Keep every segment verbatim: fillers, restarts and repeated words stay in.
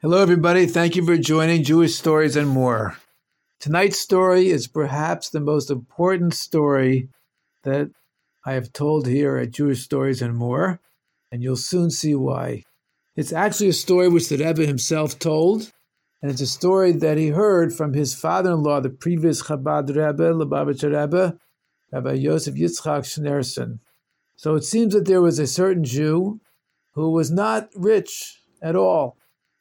Hello, everybody. Thank you for joining Jewish Stories and More. Tonight's story is perhaps the most important story that I have told here at Jewish Stories and More, and you'll soon see why. It's actually a story which the Rebbe himself told, and it's a story that he heard from his father-in-law, the previous Chabad Rebbe, Lubavitcher Rebbe, Rabbi Yosef Yitzchak Schneerson. So it seems that there was a certain Jew who was not rich at all.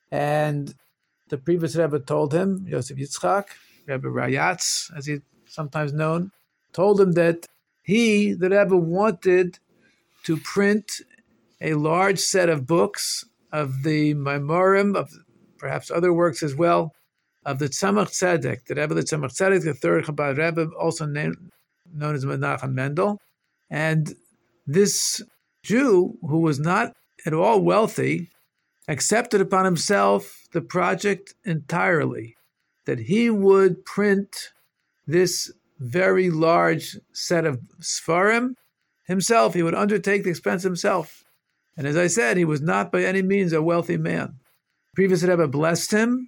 And the previous Rebbe told him, Yosef Yitzchak, Rebbe Rayatz, as he's sometimes known, told him that he, the Rebbe, wanted to print a large set of books of the Maimorim, of perhaps other works as well, of the Tzemach Tzedek, the Rebbe, the Tzemach Tzedek, the third Chabad Rebbe, also named, known as Menachem Mendel. And this Jew, who was not at all wealthy, accepted upon himself the project entirely, that he would print this very large set of Sfarim himself. He would undertake the expense himself. And as I said, he was not by any means a wealthy man. Previous Rebbe blessed him,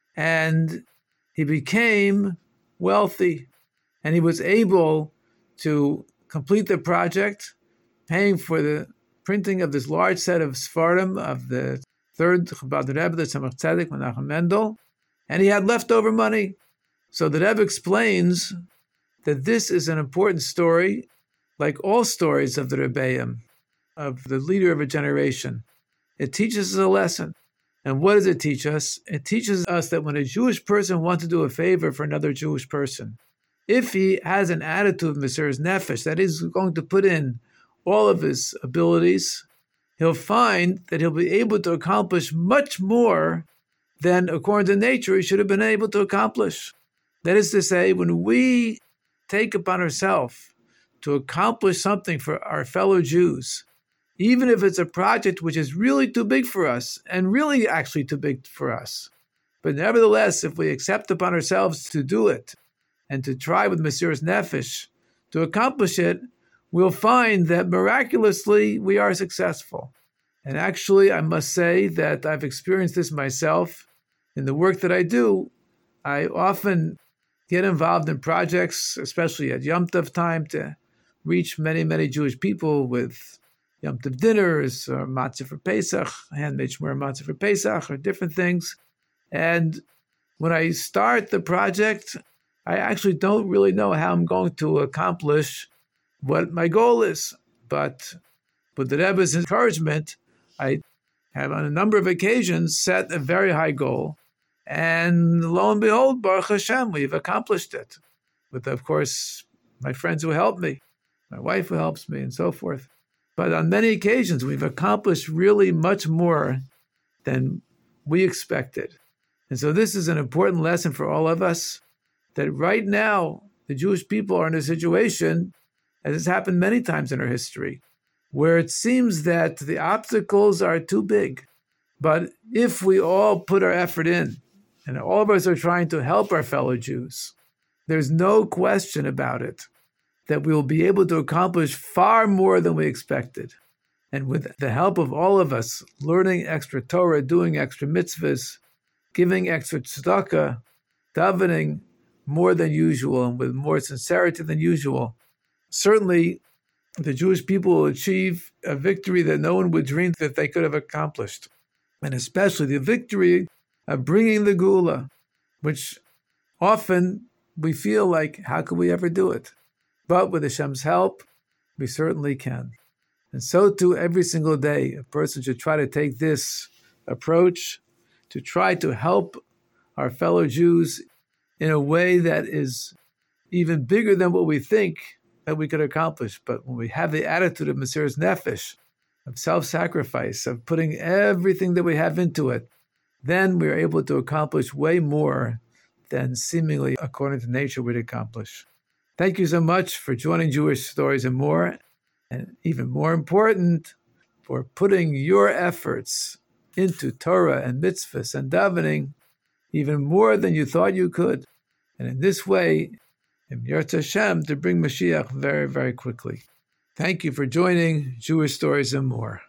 and he became wealthy, and he was able to complete the project, paying for the printing of this large set of Sfarim of the third Chabad Rebbe, the Tzemach Tzedek, Menachem Mendel, and he had leftover money. So the Rebbe explains that this is an important story, like all stories of the Rebbeim, of the leader of a generation. It teaches us a lesson. And what does it teach us? It teaches us that when a Jewish person wants to do a favor for another Jewish person, if he has an attitude of Mesiras Nefesh, that is going to put in all of his abilities, he'll find that he'll be able to accomplish much more than, according to nature, he should have been able to accomplish. That is to say, when we take upon ourselves to accomplish something for our fellow Jews, even if it's a project which is really too big for us, and really actually too big for us, but nevertheless, if we accept upon ourselves to do it, and to try with Mesiras Nefesh to accomplish it, we'll find that miraculously we are successful. And actually, I must say that I've experienced this myself. In the work that I do, I often get involved in projects, especially at Yom Tov time, to reach many, many Jewish people with Yom Tov dinners, or matzah for Pesach, handmade shmur matzah for Pesach, or different things. And when I start the project, I actually don't really know how I'm going to accomplish what my goal is. But with the Rebbe's encouragement, I have on a number of occasions set a very high goal. And lo and behold, Baruch Hashem, we've accomplished it. With, of course, my friends who help me, my wife who helps me, and so forth. But on many occasions, we've accomplished really much more than we expected. And so this is an important lesson for all of us, that right now, the Jewish people are in a situation, as has happened many times in our history, where it seems that the obstacles are too big. But if we all put our effort in, and all of us are trying to help our fellow Jews, there's no question about it that we will be able to accomplish far more than we expected. And with the help of all of us, learning extra Torah, doing extra mitzvahs, giving extra tzedakah, davening more than usual and with more sincerity than usual, certainly the Jewish people will achieve a victory that no one would dream that they could have accomplished. And especially the victory of bringing the Geula, which often we feel like, how could we ever do it? But with Hashem's help, we certainly can. And so too, every single day, a person should try to take this approach to try to help our fellow Jews in a way that is even bigger than what we think that we could accomplish. But when we have the attitude of Mesiras Nefesh, of self-sacrifice, of putting everything that we have into it, then we are able to accomplish way more than seemingly, according to nature, we'd accomplish. Thank you so much for joining Jewish Stories and More, and even more important, for putting your efforts into Torah and mitzvahs and davening even more than you thought you could. And in this way, in Yirtzeh Hashem, to bring Mashiach very, very quickly. Thank you for joining Jewish Stories and More.